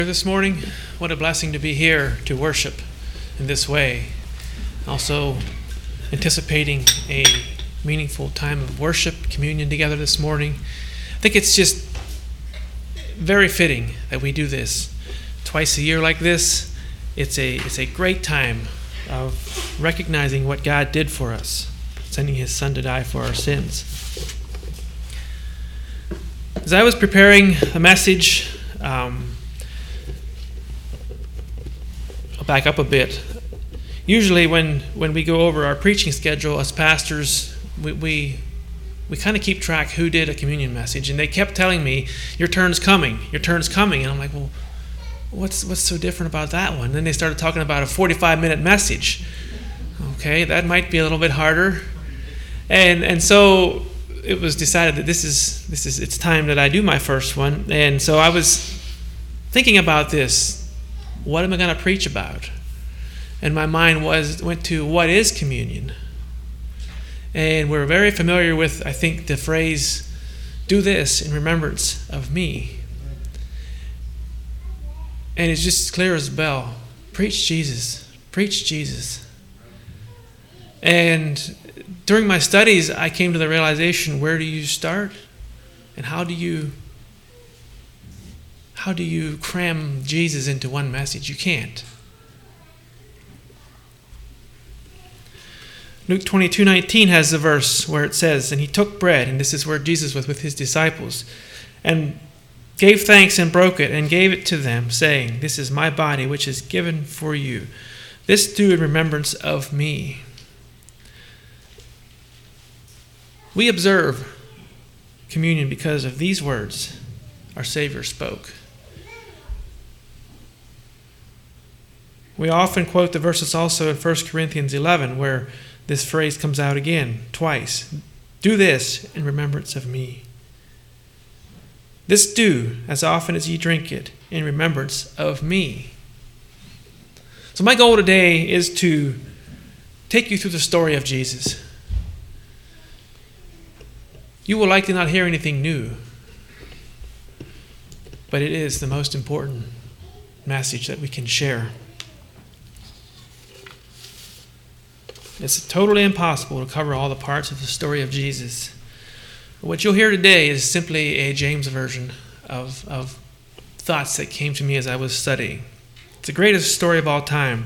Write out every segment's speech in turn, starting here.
This morning, what a blessing to be here to worship in this way. Also anticipating a meaningful time of worship, communion together this morning. I think it's just very fitting that we do this twice a year like this. It's a great time of recognizing what God did for us, sending His Son to die for our sins. As I was preparing a message, I'll back up a bit. Usually when we go over our preaching schedule as pastors, we kind of keep track who did a communion message. And they kept telling me, your turn's coming. And I'm like, well, what's so different about that one? And then they started talking about a 45-minute message. Okay, that might be a little bit harder. And so it was decided that it's time that I do my first one. And so I was thinking about this. What am I going to preach about? And my mind went to, what is communion? And we're very familiar with, I think, the phrase, do this in remembrance of me. And it's just clear as a bell. Preach Jesus. Preach Jesus. And during my studies, I came to the realization, where do you start? And how do you cram Jesus into one message? You can't. Luke 22:19 has the verse where it says, and he took bread, and this is where Jesus was with his disciples, and gave thanks and broke it and gave it to them, saying, this is my body which is given for you. This do in remembrance of me. We observe communion because of these words our Savior spoke. We often quote the verses also in 1 Corinthians 11 where this phrase comes out again, twice. Do this in remembrance of me. This do as often as ye drink it in remembrance of me. So my goal today is to take you through the story of Jesus. You will likely not hear anything new, but it is the most important message that we can share. It's totally impossible to cover all the parts of the story of Jesus. What you'll hear today is simply a James version of thoughts that came to me as I was studying. It's the greatest story of all time.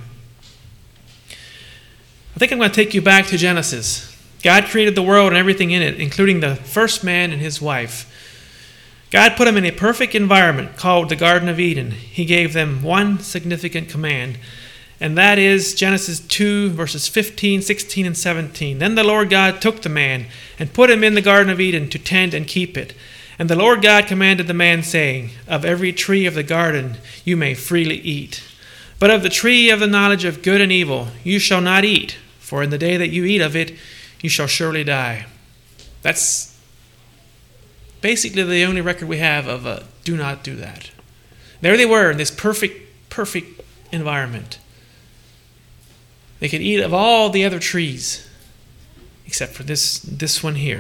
I think I'm going to take you back to Genesis. God created the world and everything in it, including the first man and his wife. God put them in a perfect environment called the Garden of Eden. He gave them one significant command, and that is Genesis 2, verses 15, 16, and 17. Then the Lord God took the man and put him in the Garden of Eden to tend and keep it. And the Lord God commanded the man, saying, of every tree of the garden you may freely eat. But of the tree of the knowledge of good and evil you shall not eat, for in the day that you eat of it you shall surely die. That's basically the only record we have of a do not do that. There they were in this perfect environment. They could eat of all the other trees, except for this one here.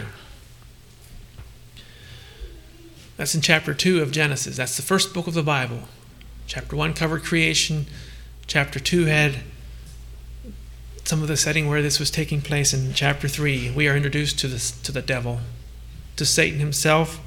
That's in chapter 2 of Genesis. That's the first book of the Bible. Chapter 1 covered creation. Chapter 2 had some of the setting where this was taking place. In chapter 3, we are introduced to the devil, to Satan himself.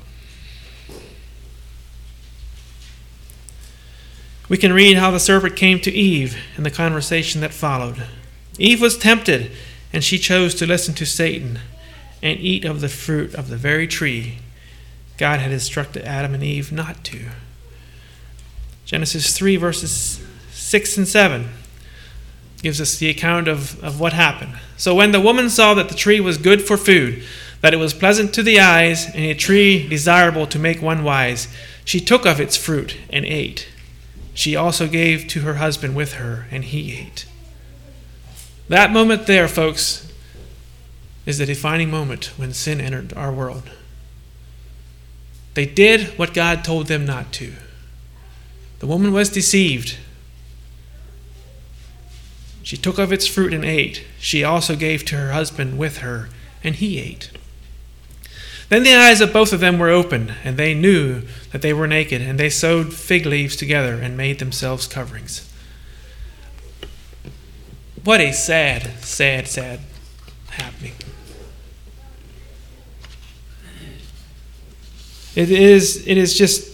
We can read how the serpent came to Eve in the conversation that followed. Eve was tempted, and she chose to listen to Satan and eat of the fruit of the very tree God had instructed Adam and Eve not to. Genesis 3, verses 6 and 7 gives us the account of what happened. So when the woman saw that the tree was good for food, that it was pleasant to the eyes, and a tree desirable to make one wise, she took of its fruit and ate. She also gave to her husband with her, and he ate. That moment there, folks, is the defining moment when sin entered our world. They did what God told them not to. The woman was deceived. She took of its fruit and ate. She also gave to her husband with her, and he ate. Then the eyes of both of them were opened, and they knew that they were naked, and they sewed fig leaves together and made themselves coverings. What a sad, sad, sad happening. It is just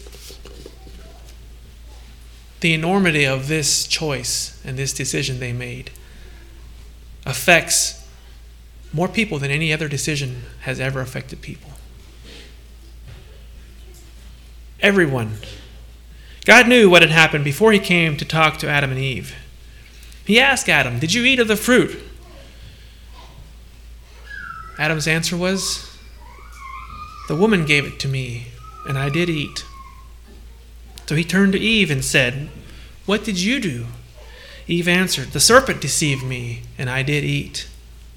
the enormity of this choice and this decision they made affects more people than any other decision has ever affected people. Everyone. God knew what had happened before he came to talk to Adam and Eve. He asked Adam, "Did you eat of the fruit?" Adam's answer was, "The woman gave it to me, and I did eat." So he turned to Eve and said, "What did you do?" Eve answered, "The serpent deceived me, and I did eat."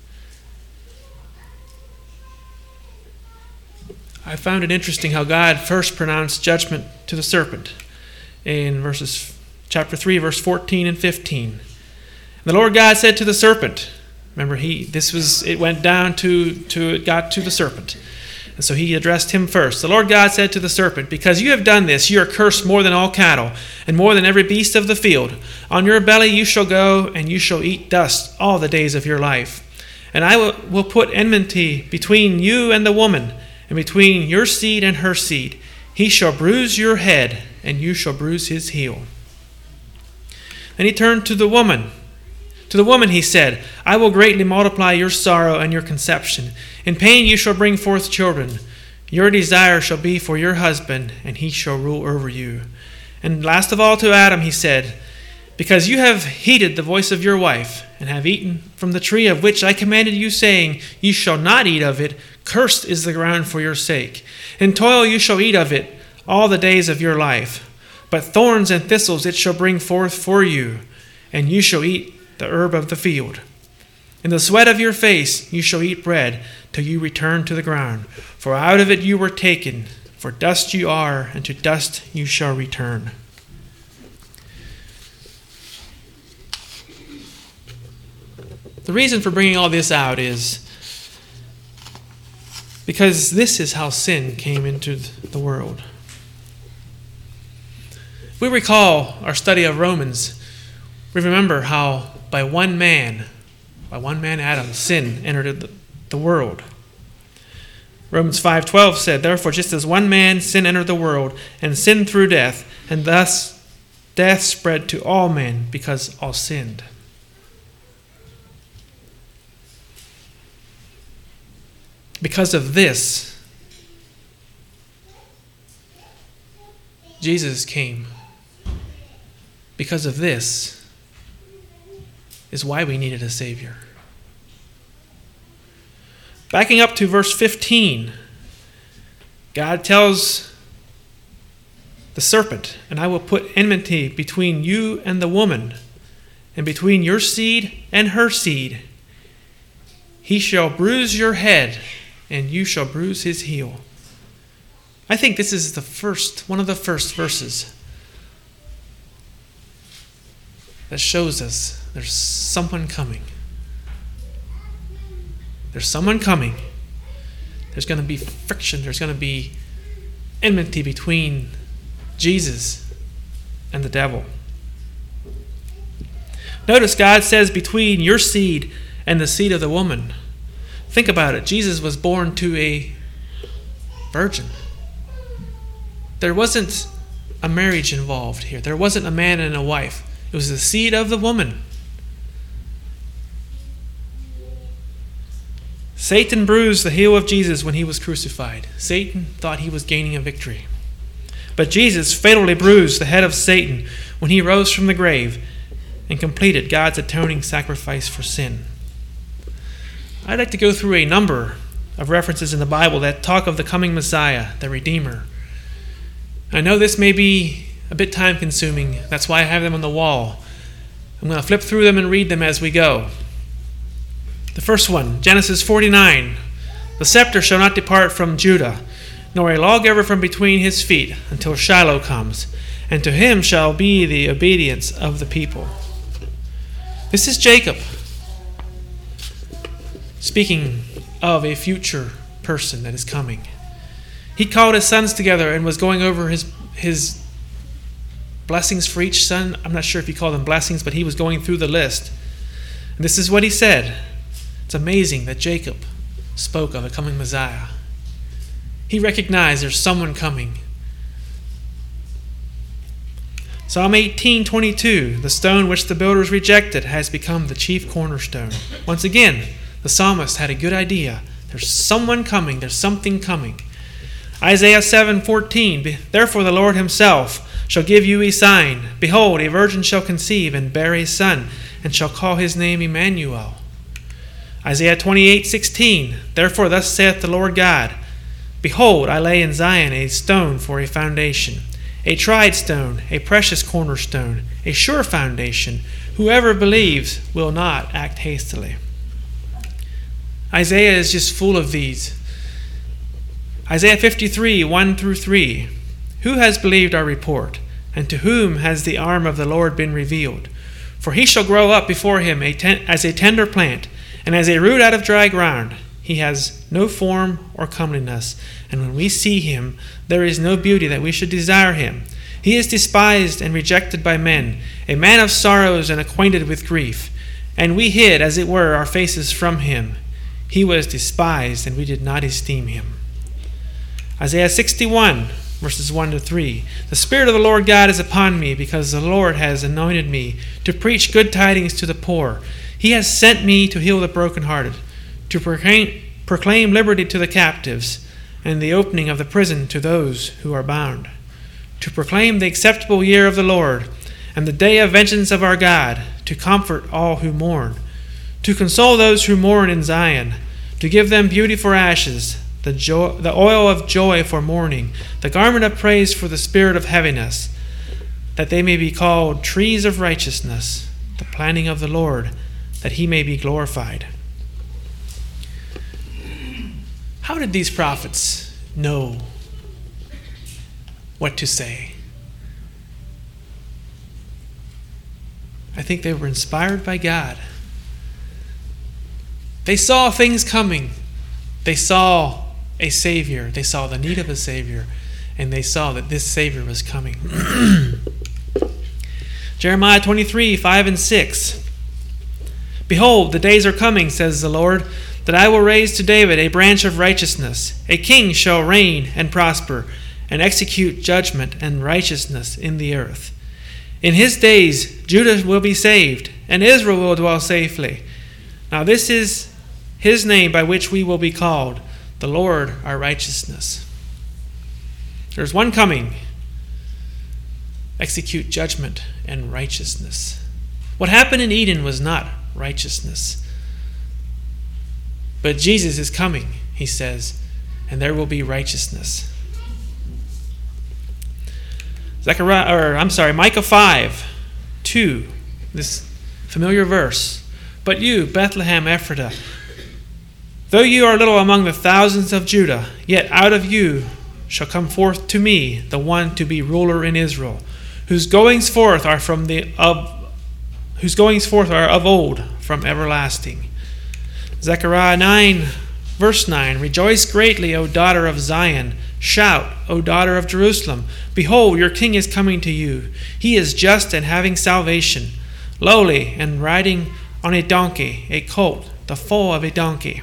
I found it interesting how God first pronounced judgment to the serpent in chapter 3, verse 14 and 15. The Lord God said to the serpent, remember it went down it got to the serpent. And so he addressed him first. The Lord God said to the serpent, "Because you have done this, you are cursed more than all cattle, and more than every beast of the field. On your belly you shall go, and you shall eat dust all the days of your life. And I will put enmity between you and the woman, and between your seed and her seed. He shall bruise your head, and you shall bruise his heel." Then he turned to the woman. To the woman he said, "I will greatly multiply your sorrow and your conception. In pain you shall bring forth children. Your desire shall be for your husband, and he shall rule over you." And last of all to Adam he said, "Because you have heeded the voice of your wife, and have eaten from the tree of which I commanded you, saying, You shall not eat of it, cursed is the ground for your sake. In toil you shall eat of it all the days of your life. But thorns and thistles it shall bring forth for you, and you shall eat the herb of the field. In the sweat of your face you shall eat bread till you return to the ground. For out of it you were taken, for dust you are, and to dust you shall return." The reason for bringing all this out is because this is how sin came into the world. If we recall our study of Romans, we remember how by one man Adam, sin entered the world. Romans 5:12 said, "Therefore, just as one man sin entered the world, and sin through death, and thus death spread to all men because all sinned." Because of this, Jesus came. Because of this is why we needed a Savior. Backing up to verse 15, God tells the serpent, "And I will put enmity between you and the woman, and between your seed and her seed. He shall bruise your head, and you shall bruise his heel." I think this is one of the first verses that shows us there's someone coming. There's someone coming. There's going to be friction. There's going to be enmity between Jesus and the devil. Notice God says between your seed and the seed of the woman. Think about it. Jesus was born to a virgin. There wasn't a marriage involved here. There wasn't a man and a wife. It was the seed of the woman. Satan bruised the heel of Jesus when he was crucified. Satan thought he was gaining a victory. But Jesus fatally bruised the head of Satan when he rose from the grave and completed God's atoning sacrifice for sin. I'd like to go through a number of references in the Bible that talk of the coming Messiah, the Redeemer. I know this may be a bit time-consuming. That's why I have them on the wall. I'm going to flip through them and read them as we go. The first one, Genesis 49. "The scepter shall not depart from Judah, nor a lawgiver from between his feet, until Shiloh comes, and to him shall be the obedience of the people." This is Jacob, speaking of a future person that is coming. He called his sons together and was going over his blessings for each son. I'm not sure if he called them blessings, but he was going through the list. And this is what he said. It's amazing that Jacob spoke of a coming Messiah. He recognized there's someone coming. Psalm 18:22, the stone which the builders rejected has become the chief cornerstone. Once again, the psalmist had a good idea. There's someone coming. There's something coming. Isaiah 7:14, therefore the Lord himself shall give you a sign. Behold, a virgin shall conceive and bear a son, and shall call his name Emmanuel. Isaiah 28:16, therefore thus saith the Lord God, behold, I lay in Zion a stone for a foundation, a tried stone, a precious cornerstone, a sure foundation. Whoever believes will not act hastily. Isaiah is just full of these. Isaiah 53:1-3. Who has believed our report? And to whom has the arm of the Lord been revealed? For he shall grow up before him as a tender plant, and as a root out of dry ground. He has no form or comeliness, and when we see him, there is no beauty that we should desire him. He is despised and rejected by men, a man of sorrows and acquainted with grief. And we hid, as it were, our faces from him. He was despised, and we did not esteem him. Isaiah 61:1-3. The Spirit of the Lord God is upon me, because the Lord has anointed me to preach good tidings to the poor. He has sent me to heal the brokenhearted, to proclaim liberty to the captives, and the opening of the prison to those who are bound, to proclaim the acceptable year of the Lord, and the day of vengeance of our God, to comfort all who mourn, to console those who mourn in Zion, to give them beauty for ashes, the oil of joy for mourning, the garment of praise for the spirit of heaviness, that they may be called trees of righteousness, the planting of the Lord, that he may be glorified. How did these prophets know what to say? I think they were inspired by God. They saw things coming. They saw a Savior. They saw the need of a Savior. And they saw that this Savior was coming. Jeremiah 23:5-6. Behold, the days are coming, says the Lord, that I will raise to David a branch of righteousness. A king shall reign and prosper, and execute judgment and righteousness in the earth. In his days Judah will be saved, and Israel will dwell safely. Now this is his name by which we will be called, the Lord our righteousness. There's one coming. Execute judgment and righteousness. What happened in Eden was not righteousness. But Jesus is coming, he says, and there will be righteousness. Micah 5:2, this familiar verse. But you, Bethlehem Ephratah, though you are little among the thousands of Judah, yet out of you shall come forth to me the one to be ruler in Israel, whose goings forth are of old, from everlasting. Zechariah 9:9. Rejoice greatly, O daughter of Zion. Shout, O daughter of Jerusalem. Behold, your king is coming to you. He is just and having salvation, lowly and riding on a donkey, a colt, the foal of a donkey.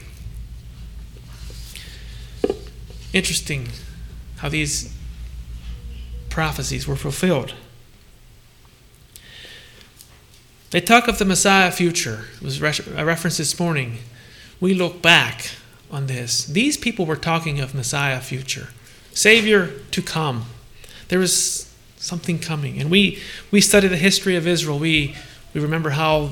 Interesting how these prophecies were fulfilled. They talk of the Messiah future. It was a reference this morning. We look back on this. These people were talking of Messiah future, Savior to come. There was something coming. And we study the history of Israel. We remember how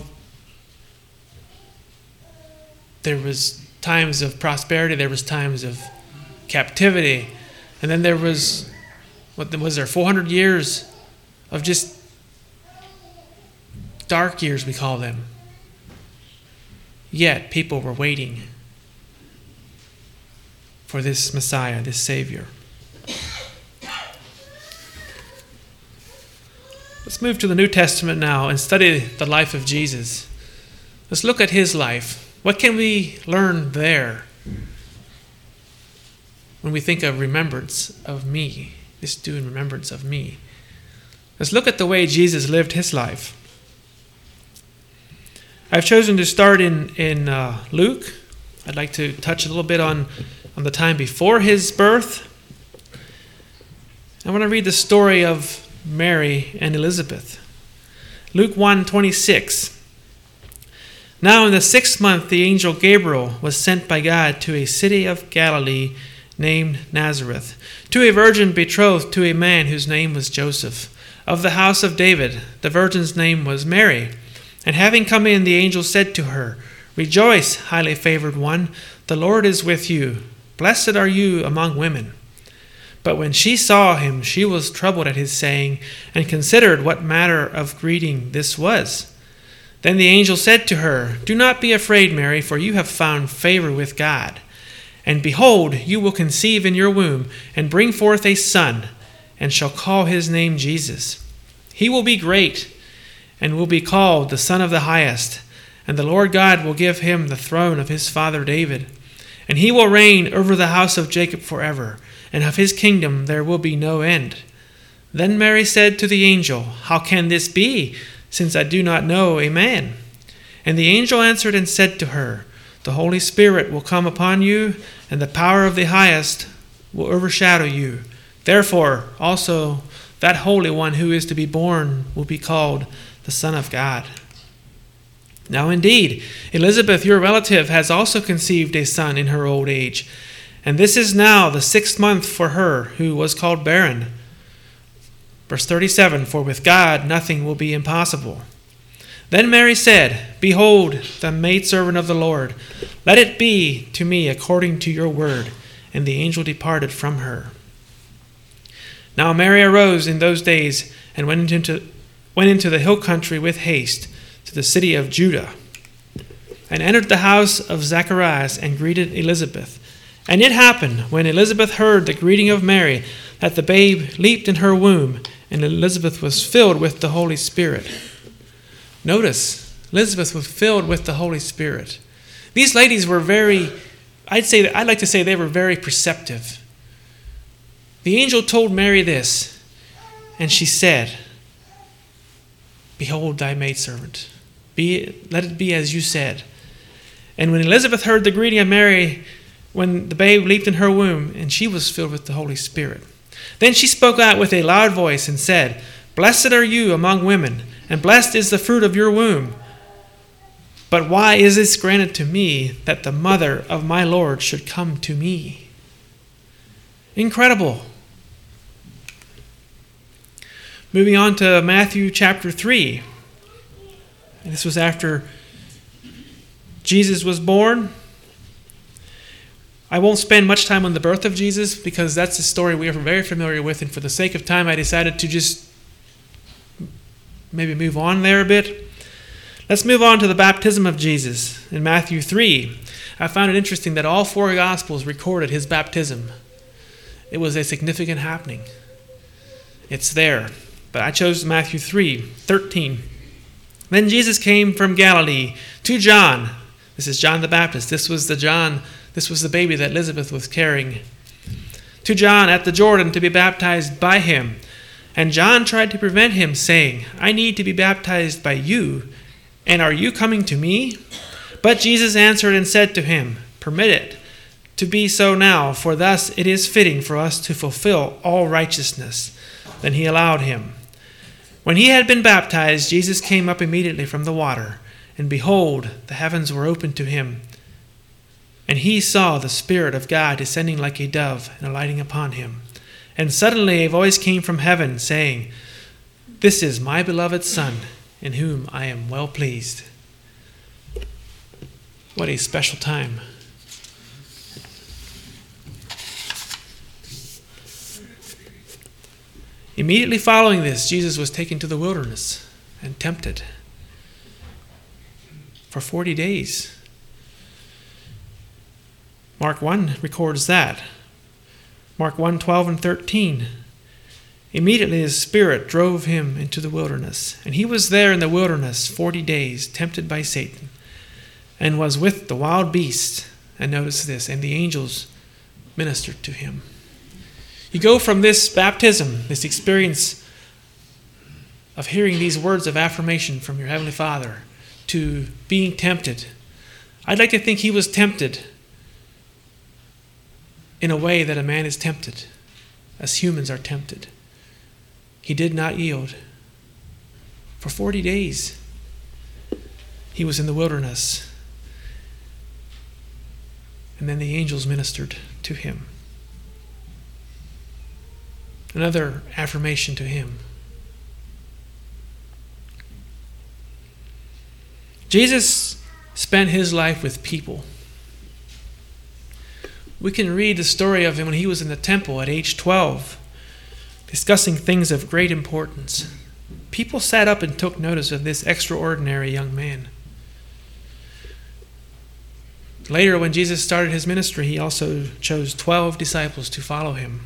there was times of prosperity, there was times of captivity, and then there was, 400 years of just dark years, we call them. Yet people were waiting for this Messiah, this Savior. Let's move to the New Testament now and study the life of Jesus. Let's look at his life. What can we learn there? when we think of remembrance of me. This do in remembrance of me. Let's look at the way Jesus lived his life. I've chosen to start in Luke. I'd like to touch a little bit on the time before his birth. I want to read the story of Mary and Elizabeth. Luke 1:26. Now in the 6th month, the angel Gabriel was sent by God to a city of Galilee named Nazareth, to a virgin betrothed to a man whose name was Joseph, of the house of David. The virgin's name was Mary. And having come in, the angel said to her, "Rejoice, highly favored one, the Lord is with you. Blessed are you among women." But when she saw him, she was troubled at his saying, and considered what manner of greeting this was. Then the angel said to her, "Do not be afraid, Mary, for you have found favor with God. And behold, you will conceive in your womb, and bring forth a son, and shall call his name Jesus. He will be great, and will be called the Son of the Highest. And the Lord God will give him the throne of his father David. And he will reign over the house of Jacob forever, and of his kingdom there will be no end." Then Mary said to the angel, "How can this be, since I do not know a man?" And the angel answered and said to her, "The Holy Spirit will come upon you, and the power of the Highest will overshadow you. Therefore also that Holy One who is to be born will be called the Son of God." Now indeed, Elizabeth, your relative, has also conceived a son in her old age, and this is now the 6th month for her who was called barren. Verse 37, "For with God nothing will be impossible." Then Mary said, "Behold, the maidservant of the Lord, let it be to me according to your word." And the angel departed from her. Now Mary arose in those days and went into the hill country with haste to the city of Judah, and entered the house of Zacharias and greeted Elizabeth. And it happened, when Elizabeth heard the greeting of Mary, that the babe leaped in her womb, and Elizabeth was filled with the Holy Spirit. Notice, Elizabeth was filled with the Holy Spirit. These ladies were I'd like to say they were very perceptive. The angel told Mary this, and she said, "Behold thy maidservant. Let it be as you said." And when Elizabeth heard the greeting of Mary, when the babe leaped in her womb, and she was filled with the Holy Spirit, then she spoke out with a loud voice and said, "Blessed are you among women, and blessed is the fruit of your womb. But why is this granted to me, that the mother of my Lord should come to me?" Incredible. Moving on to Matthew chapter 3. And this was after Jesus was born. I won't spend much time on the birth of Jesus because that's a story we are very familiar with, and for the sake of time I decided to just maybe move on there a bit. Let's move on to the baptism of Jesus in Matthew 3. I found it interesting that all 4 Gospels recorded his baptism. It was a significant happening. It's there. But I chose Matthew 3:13. Then Jesus came from Galilee to John. This is John the Baptist. This was the baby that Elizabeth was carrying. To John at the Jordan to be baptized by him. And John tried to prevent him, saying, "I need to be baptized by you, and are you coming to me?" But Jesus answered and said to him, "Permit it to be so now, for thus it is fitting for us to fulfill all righteousness." Then he allowed him. When he had been baptized, Jesus came up immediately from the water, and behold, the heavens were opened to him. And he saw the Spirit of God descending like a dove and alighting upon him. And suddenly a voice came from heaven, saying, "This is my beloved Son, in whom I am well pleased." What a special time. Immediately following this, Jesus was taken to the wilderness and tempted for 40 days. Mark 1 records that. Mark 1:12 and 13. Immediately his spirit drove him into the wilderness, and he was there in the wilderness 40 days, tempted by Satan, and was with the wild beasts. And notice this, and the angels ministered to him. You go from this baptism, this experience of hearing these words of affirmation from your Heavenly Father, to being tempted. I'd like to think he was tempted in a way that a man is tempted, as humans are tempted. He did not yield. For 40 days, he was in the wilderness. And then the angels ministered to him. Another affirmation to him. Jesus spent his life with people. We can read the story of him when he was in the temple at age 12, discussing things of great importance. People sat up and took notice of this extraordinary young man. Later, when Jesus started his ministry, he also chose 12 disciples to follow him.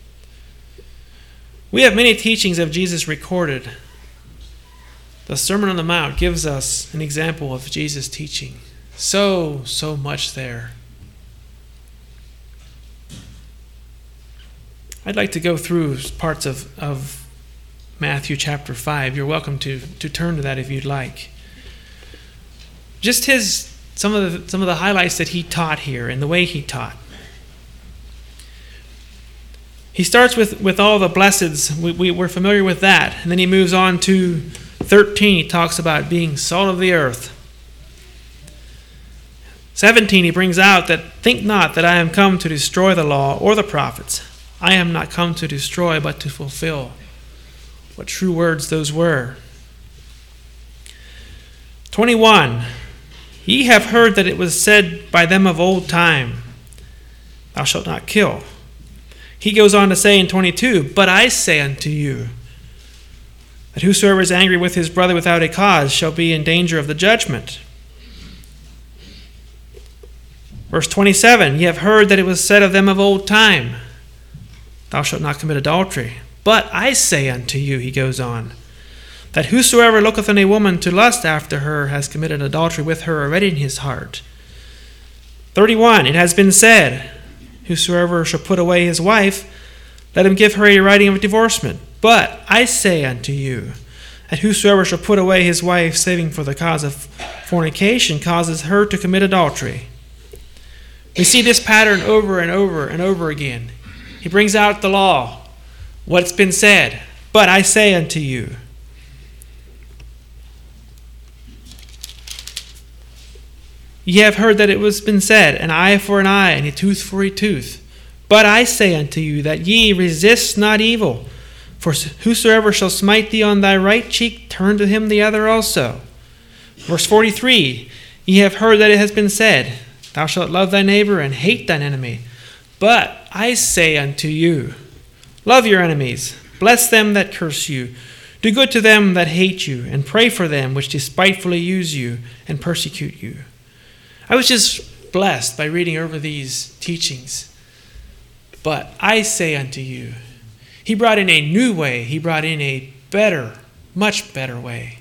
We have many teachings of Jesus recorded. The Sermon on the Mount gives us an example of Jesus' teaching. So much there. I'd like to go through parts of Matthew chapter 5. You're welcome to turn to that if you'd like. Just some of the highlights that he taught here and the way he taught. He starts with all the blesseds. We're familiar with that. And then he moves on to 13. He talks about being salt of the earth. 17, he brings out that, think not that I am come to destroy the law or the prophets. I am not come to destroy, but to fulfill. What true words those were. 21, ye have heard that it was said by them of old time, thou shalt not kill. He goes on to say in 22, but I say unto you, that whosoever is angry with his brother without a cause shall be in danger of the judgment. Verse 27, ye have heard that it was said of them of old time, thou shalt not commit adultery. But I say unto you, he goes on, that whosoever looketh on a woman to lust after her has committed adultery with her already in his heart. 31, it has been said, whosoever shall put away his wife, let him give her a writing of divorcement. But I say unto you, that whosoever shall put away his wife, saving for the cause of fornication, causes her to commit adultery. We see this pattern over and over and over again. He brings out the law, what's been said. But I say unto you. Ye have heard that it was been said, an eye for an eye, and a tooth for a tooth. But I say unto you, that ye resist not evil. For whosoever shall smite thee on thy right cheek, turn to him the other also. Verse 43, ye have heard that it has been said, thou shalt love thy neighbor and hate thine enemy. But I say unto you, love your enemies, bless them that curse you, do good to them that hate you, and pray for them which despitefully use you and persecute you. I was just blessed by reading over these teachings. But I say unto you, he brought in a new way. He brought in a better, much better way.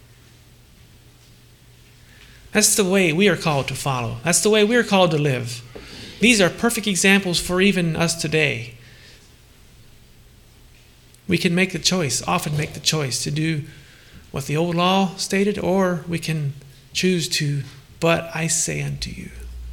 That's the way we are called to follow. That's the way we are called to live. These are perfect examples for even us today. We can make the choice, often make the choice to do what the old law stated, or we can choose to, but I say unto you.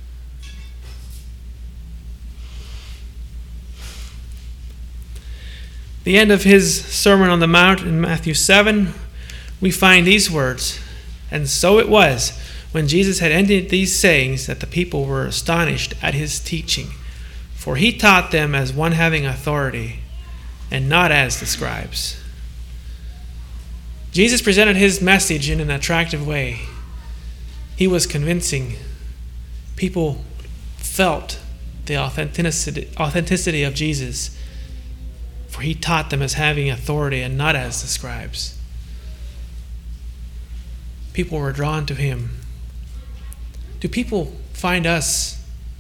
The end of his Sermon on the Mount in Matthew 7, we find these words, and so it was, when Jesus had ended these sayings, that the people were astonished at his teaching, for he taught them as one having authority, and not as the scribes. Jesus presented his message in an attractive way. He was convincing. People felt the authenticity of Jesus, for he taught them as having authority and not as the scribes. People were drawn to him. Do people find us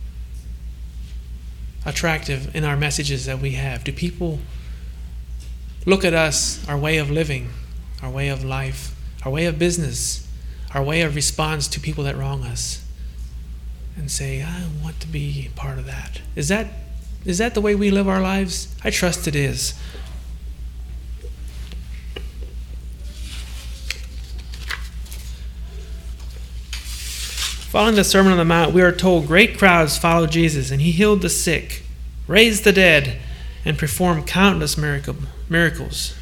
attractive in our messages that we have? Do people look at us, our way of living, our way of life, our way of business, our way of response to people that wrong us, and say, I want to be part of that? Is that Is that the way we live our lives? I trust it is. Following the Sermon on the Mount, we are told great crowds followed Jesus, and he healed the sick, raised the dead, and performed countless miracles.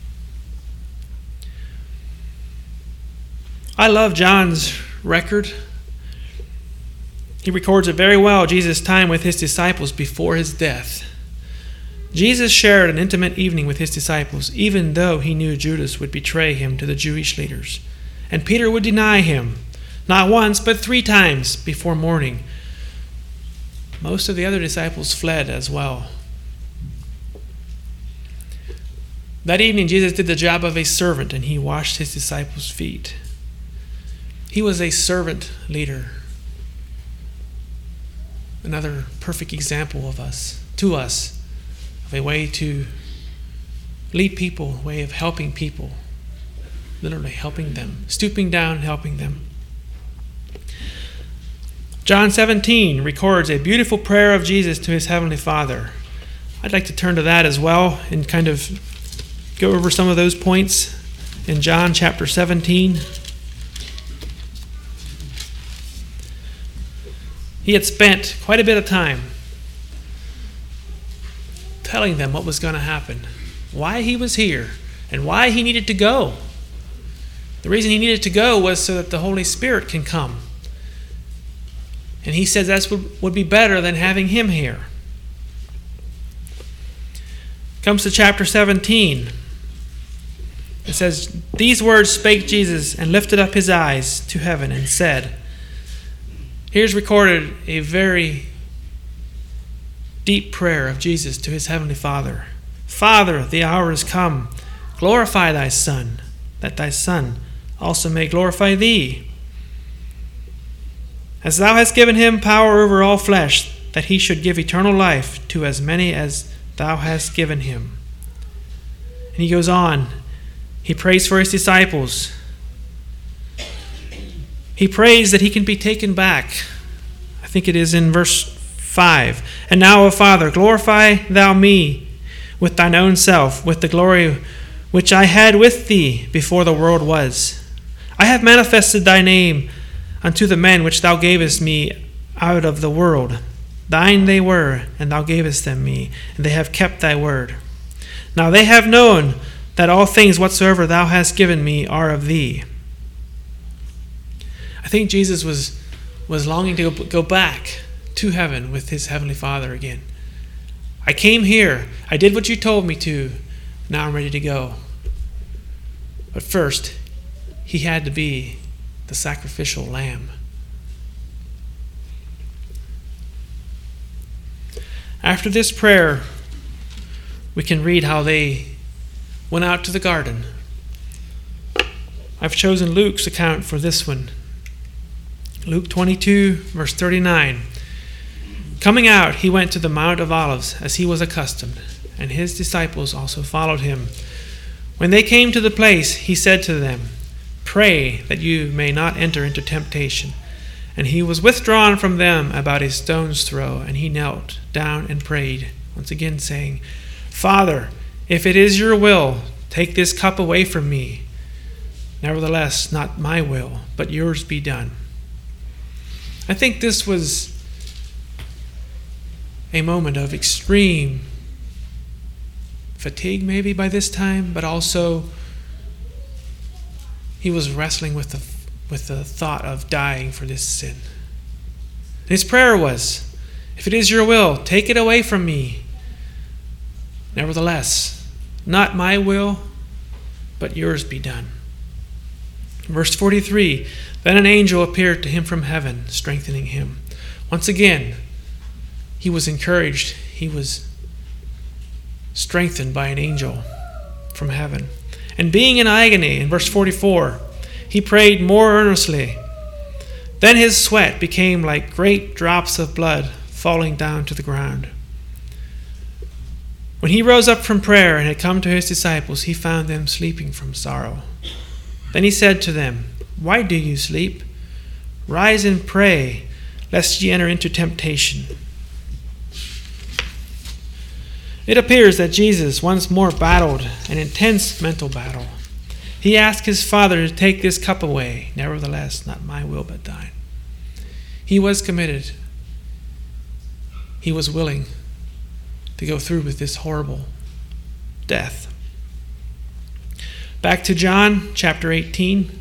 I love John's record. He records it very well, Jesus' time with his disciples before his death. Jesus shared an intimate evening with his disciples, even though he knew Judas would betray him to the Jewish leaders. And Peter would deny him, not once, but 3 times before morning. Most of the other disciples fled as well. That evening, Jesus did the job of a servant, and he washed his disciples' feet. He was a servant leader. Another perfect example of to us, of a way to lead people, a way of helping people, literally helping them, stooping down and helping them. John 17 records a beautiful prayer of Jesus to his heavenly Father. I'd like to turn to that as well and kind of go over some of those points in John chapter 17. He had spent quite a bit of time telling them what was going to happen, why he was here, and why he needed to go. The reason he needed to go was so that the Holy Spirit can come. And he says that would be better than having him here. Comes to chapter 17. It says, "These words spake Jesus, and lifted up his eyes to heaven, and said," here's recorded a very deep prayer of Jesus to his heavenly Father. "Father, the hour is come. Glorify thy Son, that thy Son also may glorify thee. As thou hast given him power over all flesh, that he should give eternal life to as many as thou hast given him." And he goes on. He prays for his disciples. He prays that he can be taken back. I think it is in verse 5. "And now, O Father, glorify thou me with thine own self, with the glory which I had with thee before the world was. I have manifested thy name unto the men which thou gavest me out of the world. Thine they were, and thou gavest them me, and they have kept thy word. Now they have known that all things whatsoever thou hast given me are of thee." I think Jesus was longing to go back to heaven with his heavenly Father again. I came here. I did what you told me to. Now I'm ready to go. But first, he had to be the sacrificial lamb. After this prayer, we can read how they went out to the garden. I've chosen Luke's account for this one. Luke 22, verse 39. "Coming out, he went to the Mount of Olives, as he was accustomed, and his disciples also followed him. When they came to the place, he said to them, Pray that you may not enter into temptation. And he was withdrawn from them about a stone's throw, and he knelt down and prayed, once again saying, Father, if it is your will, take this cup away from me. Nevertheless, not my will, but yours be done." I think this was a moment of extreme fatigue maybe by this time, but also he was wrestling with the thought of dying for this sin. His prayer was, if it is your will, take it away from me. Nevertheless, not my will, but yours be done. Verse 43, then an angel appeared to him from heaven, strengthening him. Once again, he was encouraged. He was strengthened by an angel from heaven. And being in agony, in verse 44, he prayed more earnestly. Then his sweat became like great drops of blood falling down to the ground. When he rose up from prayer and had come to his disciples, he found them sleeping from sorrow. Then he said to them, Why do you sleep? Rise and pray, lest ye enter into temptation. It appears that Jesus once more battled an intense mental battle. He asked his Father to take this cup away. Nevertheless, not my will but thine. He was committed. He was willing to go through with this horrible death. Back to John chapter 18.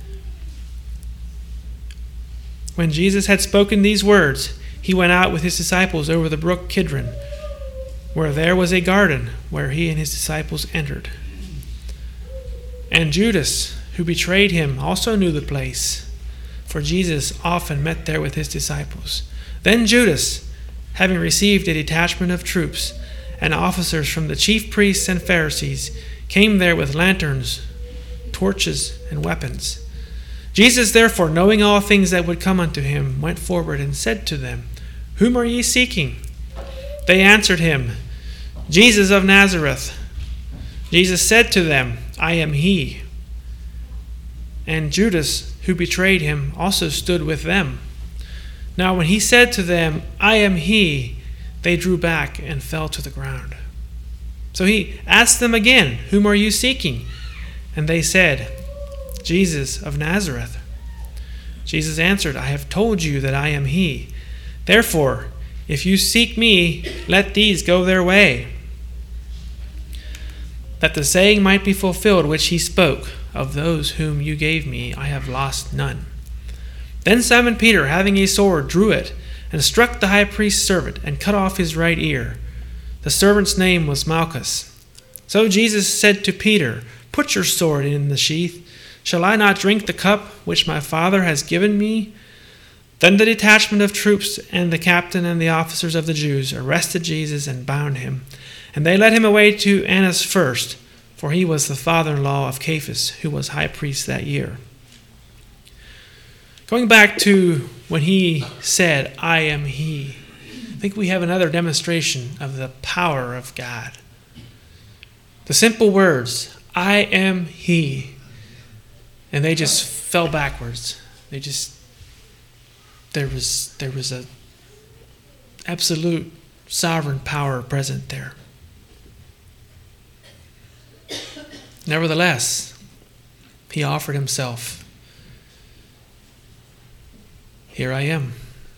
When Jesus had spoken these words, he went out with his disciples over the brook Kidron, where there was a garden where he and his disciples entered. And Judas, who betrayed him, also knew the place, for Jesus often met there with his disciples. Then Judas, having received a detachment of troops and officers from the chief priests and Pharisees, came there with lanterns, torches, and weapons. Jesus, therefore, knowing all things that would come unto him, went forward and said to them, Whom are ye seeking? They answered him, Jesus of Nazareth. Jesus said to them, I am he. And Judas, who betrayed him, also stood with them. Now when he said to them, I am he, they drew back and fell to the ground. So he asked them again, Whom are you seeking? And they said, Jesus of Nazareth. Jesus answered, I have told you that I am he. Therefore, if you seek me, let these go their way, that the saying might be fulfilled which he spoke, Of those whom you gave me, I have lost none. Then Simon Peter, having a sword, drew it, and struck the high priest's servant, and cut off his right ear. The servant's name was Malchus. So Jesus said to Peter, Put your sword in the sheath. Shall I not drink the cup which my Father has given me? Then the detachment of troops and the captain and the officers of the Jews arrested Jesus and bound him. And they led him away to Annas first, for he was the father-in-law of Caiaphas, who was high priest that year. Going back to when he said, I am he, I think we have another demonstration of the power of God. The simple words, I am he. And they just fell backwards. There was a absolute sovereign power present there. Nevertheless, he offered himself. Here I am.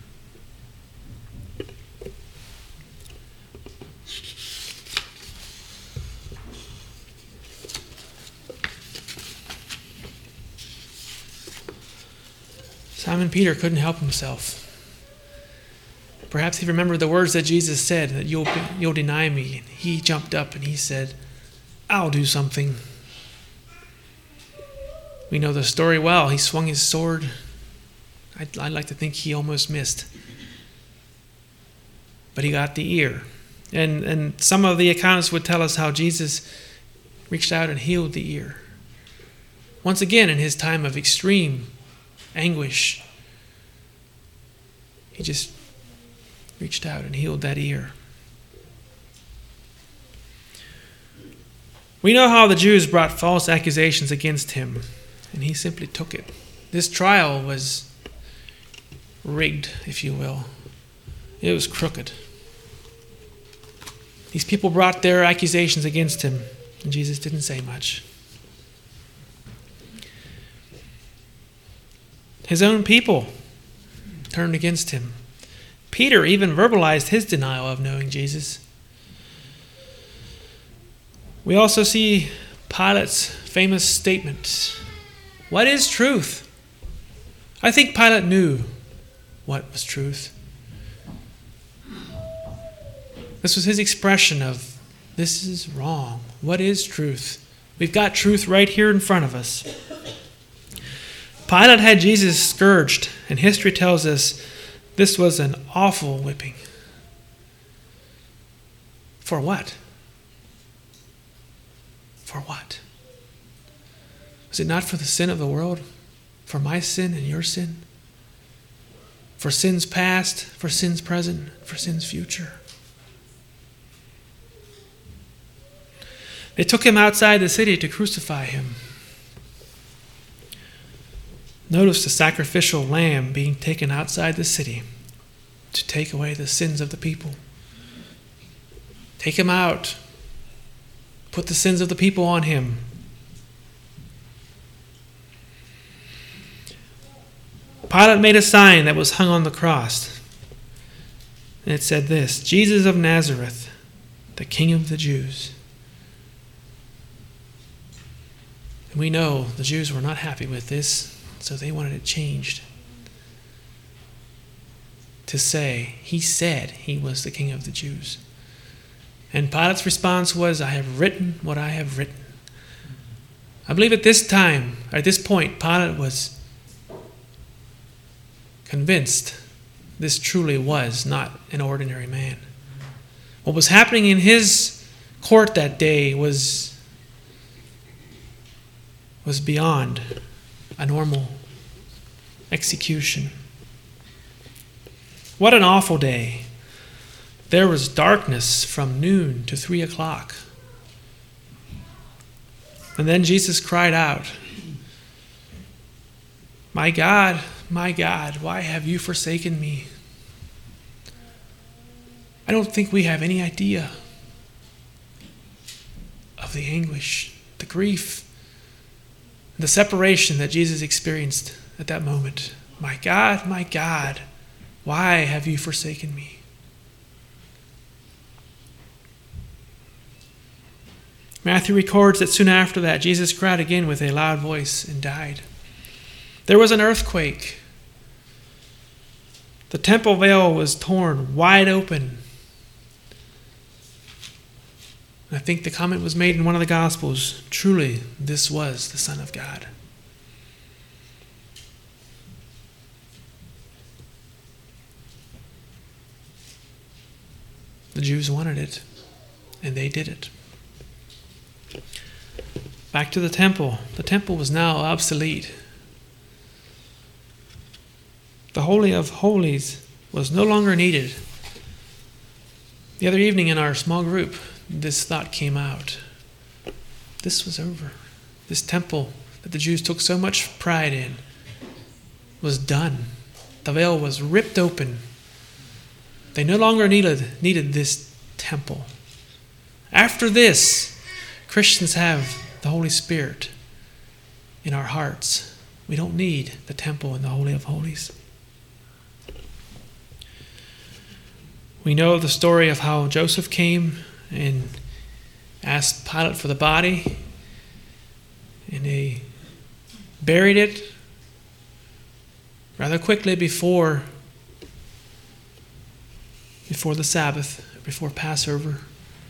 Simon Peter couldn't help himself. Perhaps he remembered the words that Jesus said, that you'll deny me. And he jumped up and he said, I'll do something. We know the story well. He swung his sword. I'd like to think he almost missed. But he got the ear. And some of the accounts would tell us how Jesus reached out and healed the ear. Once again, in his time of extreme anguish, he just reached out and healed that ear. We know how the Jews brought false accusations against him, and he simply took it. This trial was rigged, if you will. It was crooked. These people brought their accusations against him, and Jesus didn't say much. His own people turned against him. Peter even verbalized his denial of knowing Jesus. We also see Pilate's famous statement, "What is truth?" I think Pilate knew what was truth. This was his expression of, this is wrong. What is truth? We've got truth right here in front of us. Pilate had Jesus scourged, and history tells us this was an awful whipping. For what? For what? Was it not for the sin of the world? For my sin and your sin? For sins past, for sins present, for sins future? They took him outside the city to crucify him. Notice the sacrificial lamb being taken outside the city to take away the sins of the people. Take him out. Put the sins of the people on him. Pilate made a sign that was hung on the cross. And it said this, Jesus of Nazareth, the King of the Jews. And we know the Jews were not happy with this, so they wanted it changed. To say, he said he was the King of the Jews. And Pilate's response was, I have written what I have written. I believe at this point, Pilate was convinced this truly was not an ordinary man. What was happening in his court that day was beyond a normal execution. What an awful day. There was darkness from noon to 3 o'clock. And then Jesus cried out, my God, why have you forsaken me? I don't think we have any idea of the anguish, the grief, the separation that Jesus experienced at that moment. My God, why have you forsaken me? Matthew records that soon after that, Jesus cried again with a loud voice and died. There was an earthquake. The temple veil was torn wide open. I think the comment was made in one of the Gospels, truly, this was the Son of God. The Jews wanted it, and they did it. Back to the temple. The temple was now obsolete. The Holy of Holies was no longer needed. The other evening in our small group, this thought came out. This was over. This temple that the Jews took so much pride in was done. The veil was ripped open. They no longer needed this temple. After this, Christians have the Holy Spirit in our hearts. We don't need the temple and the Holy of Holies. We know the story of how Joseph came and asked Pilate for the body, and they buried it rather quickly before the Sabbath, before Passover.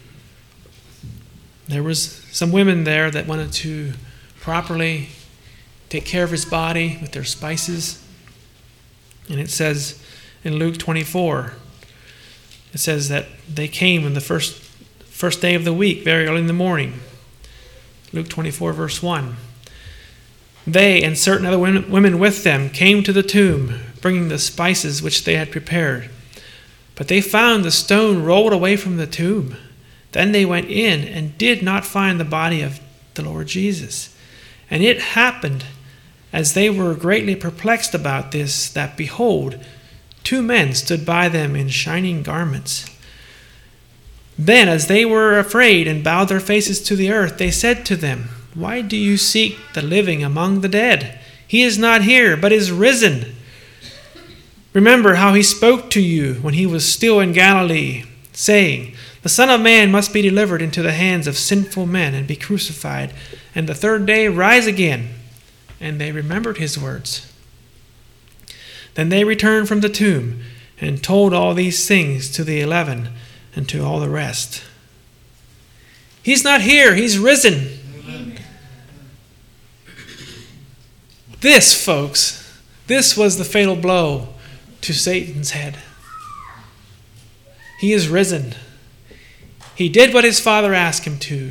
There was some women there that wanted to properly take care of his body with their spices. And it says in Luke 24, it says that they came on the first day of the week, very early in the morning. Luke 24, verse 1. They and certain other women with them came to the tomb, bringing the spices which they had prepared. But they found the stone rolled away from the tomb. Then they went in and did not find the body of the Lord Jesus. And it happened, as they were greatly perplexed about this, that behold, 2 men stood by them in shining garments. Then, as they were afraid and bowed their faces to the earth, they said to them, why do you seek the living among the dead? He is not here, but is risen. Remember how he spoke to you when he was still in Galilee, saying, the Son of Man must be delivered into the hands of sinful men and be crucified, and the 3rd day rise again. And they remembered his words. Then they returned from the tomb and told all these things to the 11 and to all the rest. He's not here, he's risen. Amen. This, folks, this was the fatal blow to Satan's head. He is risen. He did what his Father asked him to.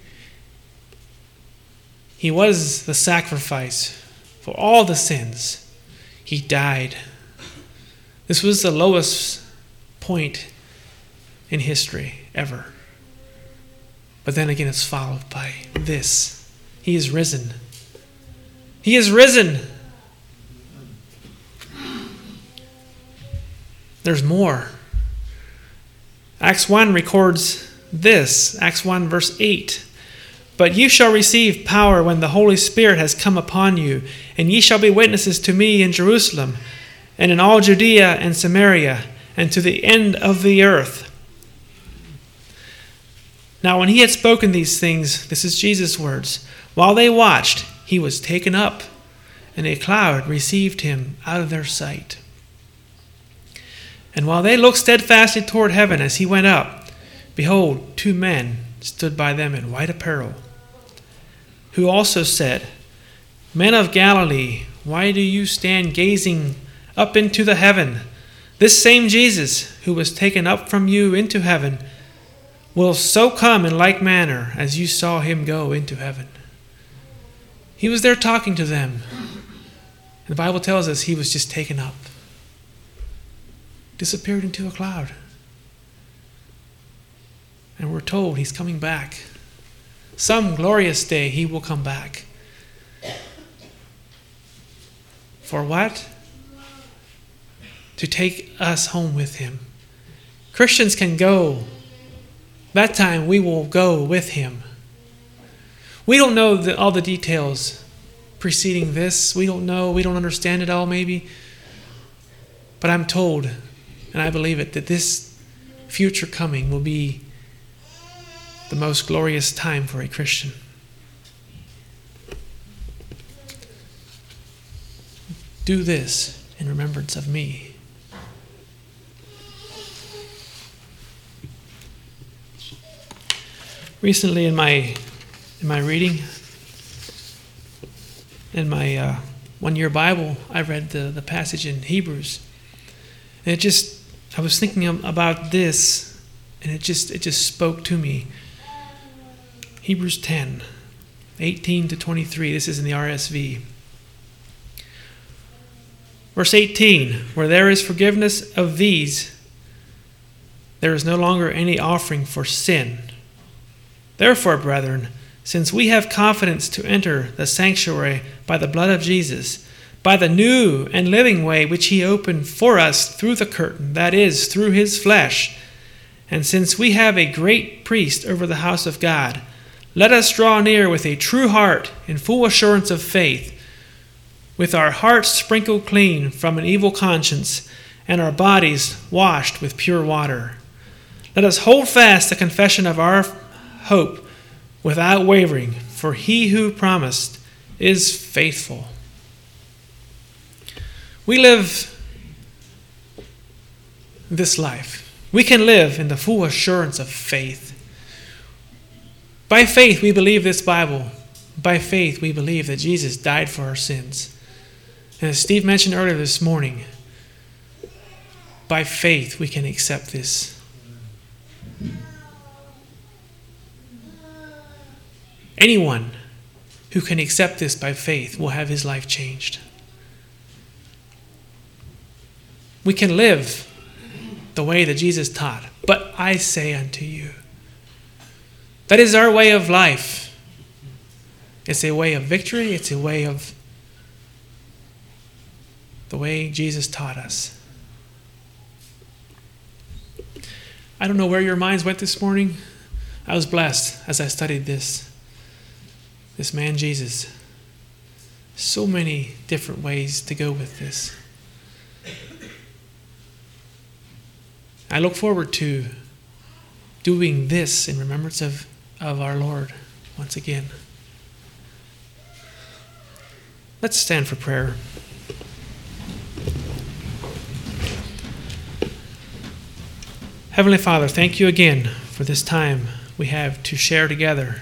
He was the sacrifice for all the sins. He died. This was the lowest point in history ever. But then again, it's followed by this. He is risen. He is risen. There's more. Acts 1 records this, Acts 1 verse 8. But you shall receive power when the Holy Spirit has come upon you, and ye shall be witnesses to me in Jerusalem, and in all Judea and Samaria, and to the end of the earth. Now when he had spoken these things, this is Jesus' words, while they watched, he was taken up, and a cloud received him out of their sight. And while they looked steadfastly toward heaven as he went up, behold, 2 men stood by them in white apparel, who also said, Men of Galilee, why do you stand gazing up into the heaven? This same Jesus, who was taken up from you into heaven, will so come in like manner as you saw him go into heaven. He was there talking to them. The Bible tells us he was just taken up. Disappeared into a cloud. And we're told he's coming back. Some glorious day he will come back. For what? To take us home with him. Christians can go. That time we will go with him. We don't know all the details preceding this. We don't know. We don't understand it all maybe. But I'm told, and I believe it, that this future coming will be the most glorious time for a Christian. Do this in remembrance of me. Recently in my reading, in my one-year Bible, I read the passage in Hebrews. And I was thinking about this, and it just spoke to me. Hebrews 10, 18 to 23. This is in the RSV. Verse 18, where there is forgiveness of these, there is no longer any offering for sin. Therefore, brethren, since we have confidence to enter the sanctuary by the blood of Jesus, by the new and living way which he opened for us through the curtain, that is, through his flesh, and since we have a great priest over the house of God, let us draw near with a true heart in full assurance of faith, with our hearts sprinkled clean from an evil conscience, and our bodies washed with pure water. Let us hold fast the confession of our hope without wavering, for he who promised is faithful. We live this life. We can live in the full assurance of faith. By faith, we believe this Bible. By faith, we believe that Jesus died for our sins. And as Steve mentioned earlier this morning, by faith, we can accept this. Anyone who can accept this by faith will have his life changed. We can live the way that Jesus taught. But I say unto you. That is our way of life. It's a way of victory. It's a way of the way Jesus taught us. I don't know where your minds went this morning. I was blessed as I studied this man Jesus. So many different ways to go with this. I look forward to doing this in remembrance of our Lord once again. Let's stand for prayer. Heavenly Father, thank you again for this time we have to share together.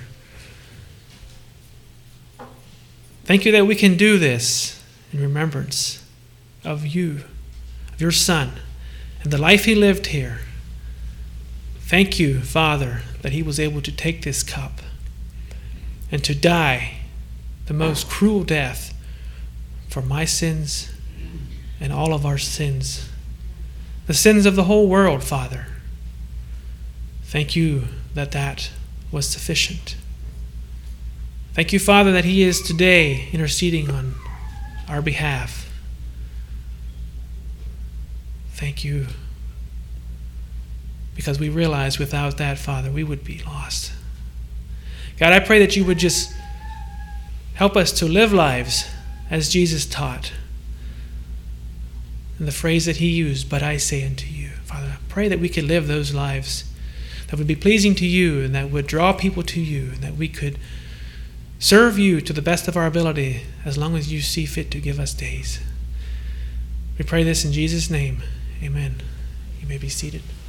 Thank you that we can do this in remembrance of you, of your Son, and the life he lived here. Thank you, Father, that he was able to take this cup and to die the most cruel death for my sins and all of our sins, the sins of the whole world, Father. Thank you that was sufficient. Thank you, Father, that he is today interceding on our behalf. Thank you because we realize without that, Father, we would be lost. God, I pray that you would just help us to live lives as Jesus taught. And the phrase that he used, but I say unto you. Father, I pray that we could live those lives that would be pleasing to you and that would draw people to you, and that we could serve you to the best of our ability as long as you see fit to give us days. We pray this in Jesus' name. Amen. You may be seated.